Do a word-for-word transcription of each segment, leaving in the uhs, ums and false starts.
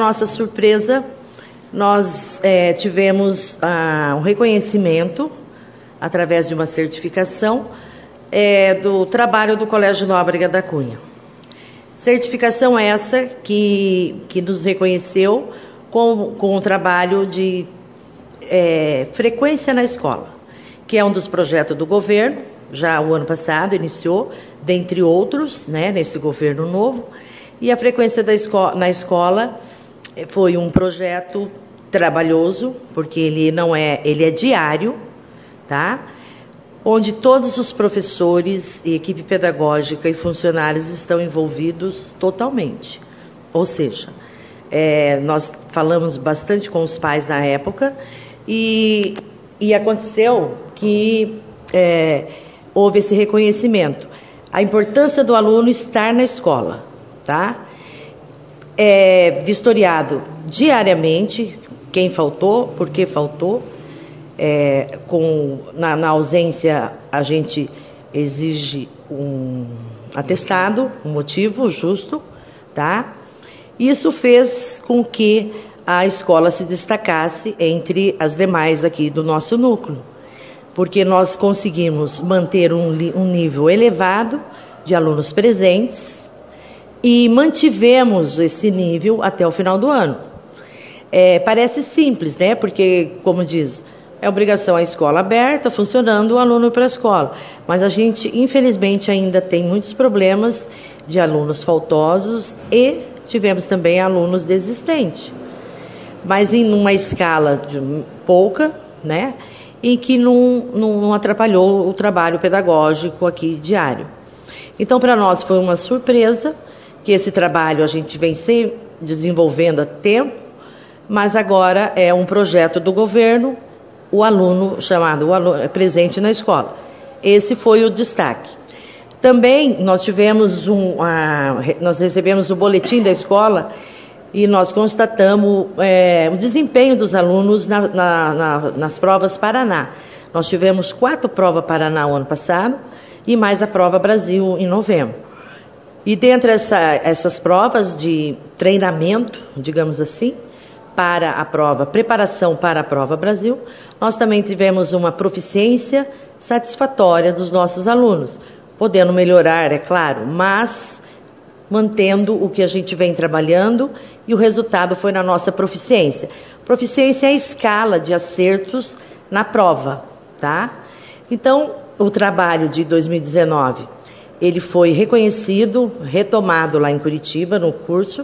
nossa surpresa, nós é, tivemos ah, um reconhecimento, através de uma certificação, é, do trabalho do Colégio Nóbrega da Cunha. Certificação essa que, que nos reconheceu com, com o trabalho de é, frequência na escola, que é um dos projetos do governo, já o ano passado iniciou, dentre outros, né, nesse governo novo, e a frequência da esco- na escola foi um projeto trabalhoso, porque ele não é, ele é diário, tá? Onde todos os professores e equipe pedagógica e funcionários estão envolvidos totalmente. Ou seja, é, nós falamos bastante com os pais na época e, e aconteceu que é, houve esse reconhecimento. A importância do aluno estar na escola, tá? É vistoriado diariamente quem faltou, por que faltou. É, com, na, na ausência, a gente exige um atestado, um motivo justo, tá? Isso fez com que a escola se destacasse entre as demais aqui do nosso núcleo, porque nós conseguimos manter um, um nível elevado de alunos presentes e mantivemos esse nível até o final do ano. É, parece simples, né? Porque, como diz, é obrigação a escola aberta, funcionando, o aluno para a escola. Mas a gente, infelizmente, ainda tem muitos problemas de alunos faltosos e tivemos também alunos desistentes. Mas em uma escala de pouca, né? E que não, não, não atrapalhou o trabalho pedagógico aqui diário. Então, para nós foi uma surpresa que esse trabalho a gente vem se desenvolvendo há tempo, mas agora é um projeto do governo, o aluno chamado o aluno, presente na escola. Esse foi o destaque. Também nós tivemos um, a, nós recebemos o boletim da escola e nós constatamos é, o desempenho dos alunos na, na, na, nas provas Paraná. Nós tivemos quatro provas Paraná o ano passado e mais a prova Brasil em novembro. E dentre essa, essas provas de treinamento, digamos assim, para a prova, preparação para a prova Brasil, nós também tivemos uma proficiência satisfatória dos nossos alunos, podendo melhorar, é claro, mas mantendo o que a gente vem trabalhando e o resultado foi na nossa proficiência. Proficiência é a escala de acertos na prova, tá? Então, o trabalho de dois mil e dezenove, ele foi reconhecido, retomado lá em Curitiba, no curso,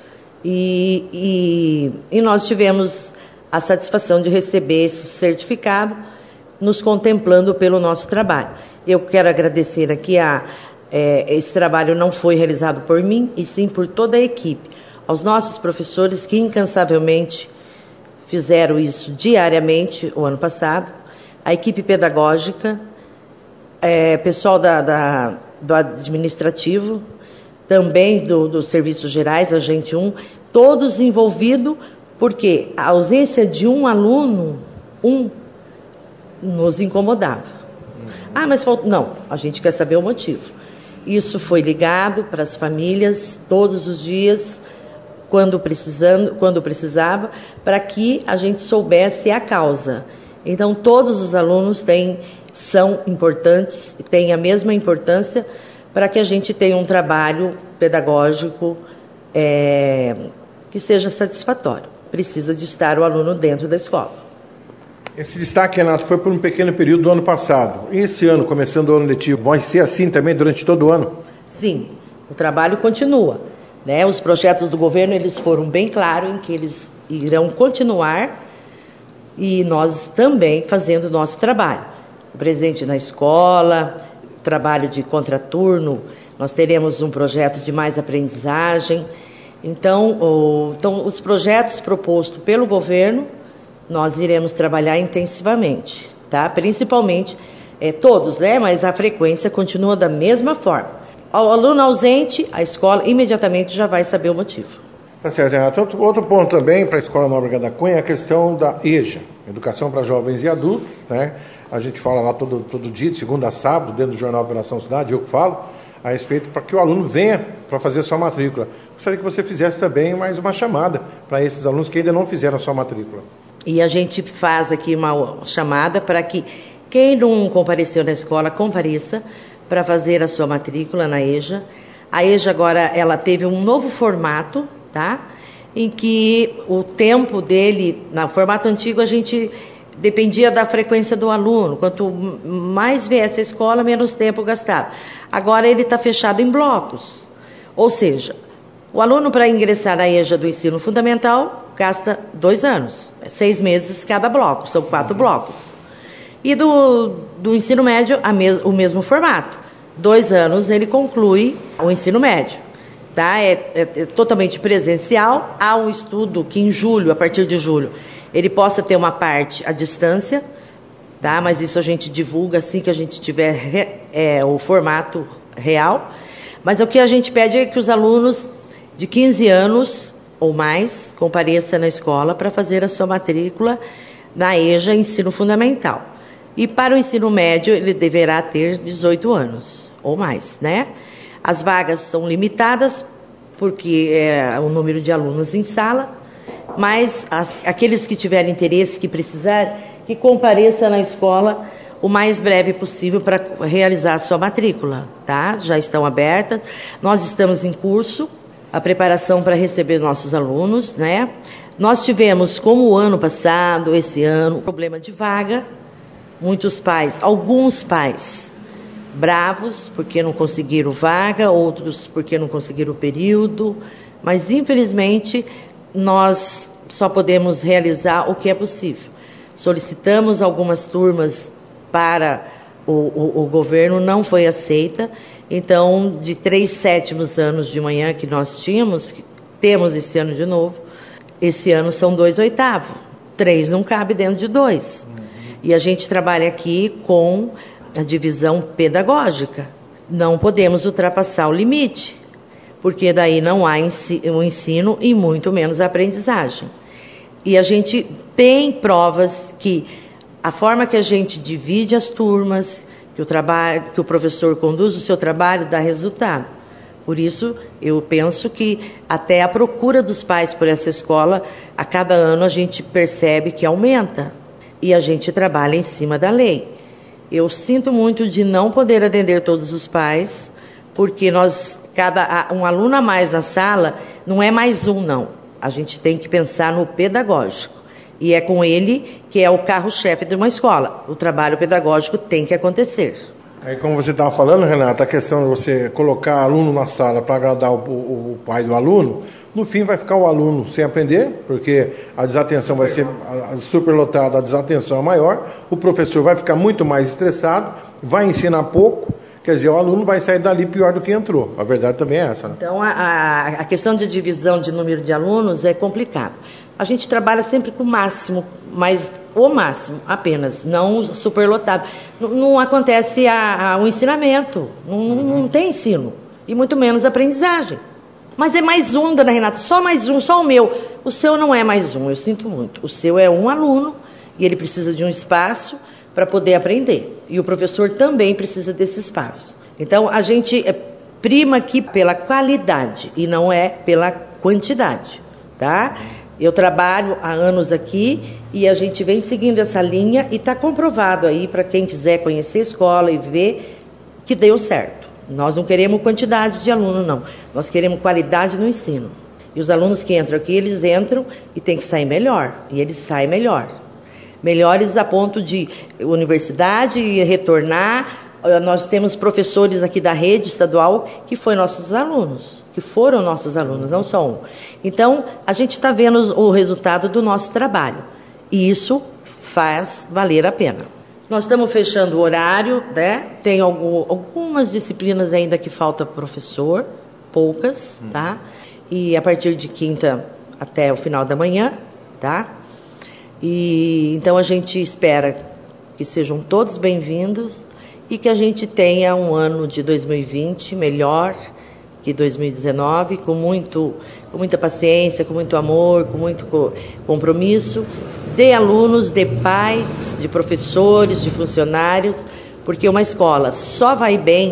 E, e, e nós tivemos a satisfação de receber esse certificado, nos contemplando pelo nosso trabalho. Eu quero agradecer aqui, a, é, esse trabalho não foi realizado por mim, e sim por toda a equipe, aos nossos professores que incansavelmente fizeram isso diariamente o ano passado, a equipe pedagógica, é, pessoal da, da, do administrativo, também do, dos serviços gerais, a gente um, todos envolvidos, porque a ausência de um aluno, um, nos incomodava. Ah, mas falta... Não, a gente quer saber o motivo. Isso foi ligado para as famílias todos os dias, quando, precisando, quando precisava, para que a gente soubesse a causa. Então, todos os alunos têm, são importantes, têm a mesma importância, para que a gente tenha um trabalho pedagógico é, que seja satisfatório. Precisa de estar o aluno dentro da escola. Esse destaque, Renato, foi por um pequeno período do ano passado. E esse ano, começando o ano letivo, vai ser assim também durante todo o ano? Sim, o trabalho continua, né? Os projetos do governo, eles foram bem claros em que eles irão continuar e nós também fazendo o nosso trabalho. O presente na escola, trabalho de contraturno, nós teremos um projeto de mais aprendizagem. Então, o, então os projetos propostos pelo governo, nós iremos trabalhar intensivamente, tá? Principalmente, é, todos, né? Mas a frequência continua da mesma forma. Ao aluno ausente, a escola imediatamente já vai saber o motivo. Tá certo, Renato. Outro, outro ponto também para a Escola Nóbrega da Cunha é a questão da E J A, Educação para Jovens e Adultos, né? A gente fala lá todo, todo dia, de segunda a sábado, dentro do jornal Operação Cidade, eu que falo. a respeito para que o aluno venha para fazer a sua matrícula. Gostaria que você fizesse também mais uma chamada para esses alunos que ainda não fizeram a sua matrícula. E a gente faz aqui uma chamada para que quem não compareceu na escola, compareça para fazer a sua matrícula na EJA. A EJA agora ela teve um novo formato, tá? Em que o tempo dele, no formato antigo, a gente dependia da frequência do aluno. Quanto mais viesse a escola, menos tempo gastava. Agora ele está fechado em blocos. Ou seja, o aluno para ingressar na EJA do ensino fundamental gasta dois anos, seis meses cada bloco, são quatro blocos. E do, do ensino médio, a mes, o mesmo formato. Dois anos ele conclui o ensino médio. Tá? É, é, é totalmente presencial. Há um estudo que em julho, a partir de julho, ele possa ter uma parte à distância, tá? Mas isso a gente divulga assim que a gente tiver re, é, o formato real. Mas o que a gente pede é que os alunos de quinze anos ou mais compareçam na escola para fazer a sua matrícula na EJA Ensino Fundamental. E para o ensino médio ele deverá ter dezoito anos ou mais, né? As vagas são limitadas porque é o número de alunos em sala, mas as, aqueles que tiverem interesse, que precisar, que compareça na escola o mais breve possível para realizar a sua matrícula, tá? Já estão abertas. Nós estamos em curso, a preparação para receber nossos alunos, né? Nós tivemos, como o ano passado, esse ano, problema de vaga. Muitos pais, alguns pais, bravos porque não conseguiram vaga, outros porque não conseguiram o período, mas infelizmente nós só podemos realizar o que é possível. Solicitamos algumas turmas para o, o, o governo, não foi aceita, então de três sétimos anos de manhã que nós tínhamos, que temos esse ano de novo, esse ano são dois oitavos, três não cabe dentro de dois. E a gente trabalha aqui com a divisão pedagógica. Não podemos ultrapassar o limite, porque daí não há o ensino e muito menos a aprendizagem. E a gente tem provas que a forma que a gente divide as turmas, que o, trabalho, que o professor conduz o seu trabalho, dá resultado. Por isso, eu penso que até a procura dos pais por essa escola, a cada ano a gente percebe que aumenta. E a gente trabalha em cima da lei. Eu sinto muito de não poder atender todos os pais, porque nós, cada um aluno a mais na sala, não é mais um, não. A gente tem que pensar no pedagógico. E é com ele que é o carro-chefe de uma escola. O trabalho pedagógico tem que acontecer. Aí, como você estava falando, Renata, a questão de você colocar aluno na sala para agradar o, o, o pai do aluno, no fim vai ficar o aluno sem aprender, porque a desatenção vai ser superlotada, a desatenção é maior, o professor vai ficar muito mais estressado, vai ensinar pouco, quer dizer, o aluno vai sair dali pior do que entrou. A verdade também é essa, né? Então, a, a questão de divisão de número de alunos é complicado. A gente trabalha sempre com o máximo, mas o máximo apenas, não superlotado. Não, não acontece a, a, o ensinamento, não, uhum. não tem ensino, e muito menos aprendizagem. Mas é mais um, dona Renata, só mais um, só o meu. O seu não é mais um, eu sinto muito. O seu é um aluno e ele precisa de um espaço para poder aprender. E o professor também precisa desse espaço. Então, a gente prima aqui pela qualidade e não é pela quantidade, tá? Eu trabalho há anos aqui e a gente vem seguindo essa linha e está comprovado aí para quem quiser conhecer a escola e ver que deu certo. Nós não queremos quantidade de aluno, não. Nós queremos qualidade no ensino. E os alunos que entram aqui, eles entram e tem que sair melhor. E eles saem melhor. Melhores a ponto de universidade retornar. Nós temos professores aqui da rede estadual que foram nossos alunos. Que foram nossos alunos, não só um. Então, a gente está vendo o resultado do nosso trabalho. E isso faz valer a pena. Nós estamos fechando o horário, né? Tem algum, algumas disciplinas ainda que falta professor, poucas, hum. tá? E a partir de quinta até o final da manhã, tá? E então a gente espera que sejam todos bem-vindos e que a gente tenha um ano de dois mil e vinte melhor que dois mil e dezenove, com, muito, com muita paciência, com muito amor, com muito compromisso, de alunos, de pais, de professores, de funcionários, porque uma escola só vai bem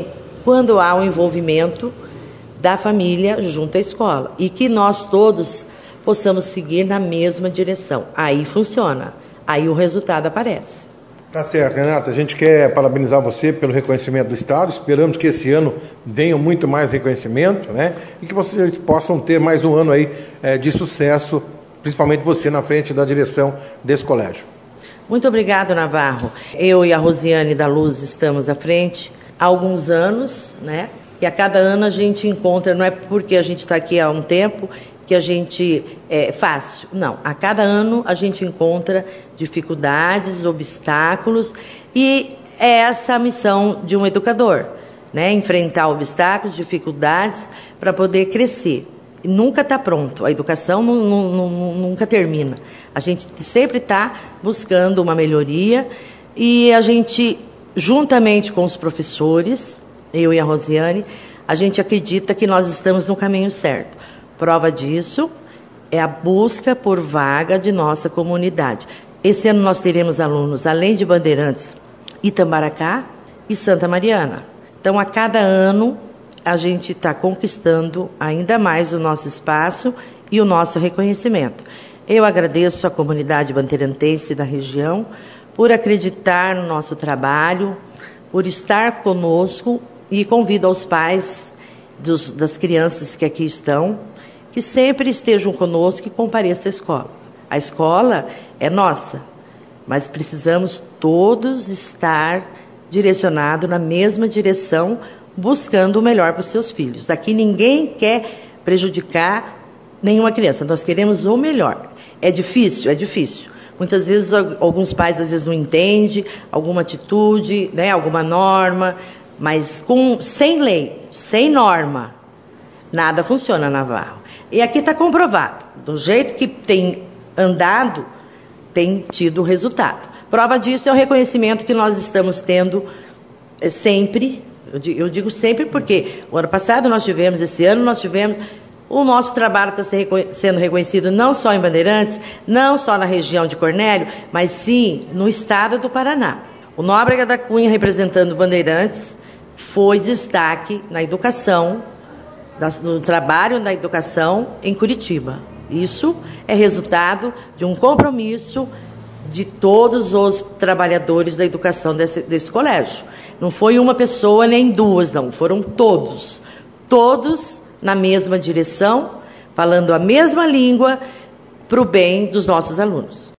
quando há o envolvimento da família junto à escola e que nós todos possamos seguir na mesma direção. Aí funciona, aí o resultado aparece. Tá certo, Renata. A gente quer parabenizar você pelo reconhecimento do Estado. Esperamos que esse ano venha muito mais reconhecimento, né? E que vocês possam ter mais um ano aí é, de sucesso, principalmente você na frente da direção desse colégio. Muito obrigado, Navarro. Eu e a Rosiane da Luz estamos à frente há alguns anos, né? E a cada ano a gente encontra, não é porque a gente está aqui há um tempo que a gente é fácil. Não, a cada ano a gente encontra dificuldades, obstáculos, e é essa a missão de um educador, né? Enfrentar obstáculos, dificuldades para poder crescer. Nunca está pronto, a educação não, não, não, nunca termina. A gente sempre está buscando uma melhoria e a gente, juntamente com os professores, eu e a Rosiane, a gente acredita que nós estamos no caminho certo. Prova disso é a busca por vaga de nossa comunidade. Esse ano nós teremos alunos, além de Bandeirantes, Itambaracá e Santa Mariana. Então, a cada ano, a gente está conquistando ainda mais o nosso espaço e o nosso reconhecimento. Eu agradeço à comunidade bandeirantense da região por acreditar no nosso trabalho, por estar conosco, e convido aos pais dos, das crianças que aqui estão, que sempre estejam conosco e compareçam à escola. A escola é nossa, mas precisamos todos estar direcionados na mesma direção, buscando o melhor para os seus filhos. Aqui ninguém quer prejudicar nenhuma criança, nós queremos o melhor. É difícil? É difícil. Muitas vezes, alguns pais às vezes não entendem alguma atitude, né, alguma norma, mas com, sem lei, sem norma, nada funciona, Navarro. E aqui está comprovado, do jeito que tem andado, tem tido resultado. Prova disso é o reconhecimento que nós estamos tendo é, sempre. Eu digo sempre porque o ano passado nós tivemos, esse ano nós tivemos, o nosso trabalho está sendo reconhecido não só em Bandeirantes, não só na região de Cornélio, mas sim no estado do Paraná. O Nóbrega da Cunha, representando Bandeirantes, foi destaque na educação, no trabalho da educação em Curitiba. Isso é resultado de um compromisso de todos os trabalhadores da educação desse, desse colégio. Não foi uma pessoa nem duas, não. Foram todos. Todos na mesma direção, falando a mesma língua para o bem dos nossos alunos.